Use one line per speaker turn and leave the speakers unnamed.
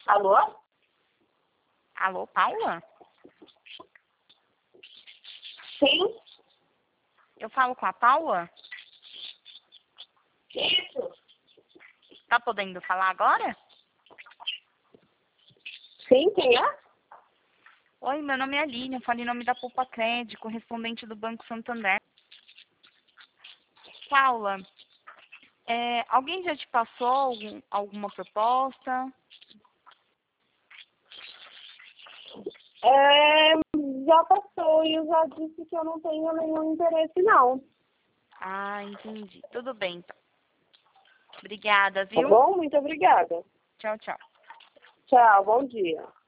Alô?
Alô, Paula?
Sim?
Eu falo com a Paula?
Isso?
Tá podendo falar agora?
Sim, quem é?
Oi, meu nome é Aline, eu falo em nome da Poupa Crédito, correspondente do Banco Santander. Paula, alguém já te passou alguma proposta?
Já passou e eu já disse que eu não tenho nenhum interesse, não.
Ah, entendi. Tudo bem, então. Obrigada,
Tá
viu?
bom? Muito obrigada.
Tchau, tchau.
Tchau, bom dia.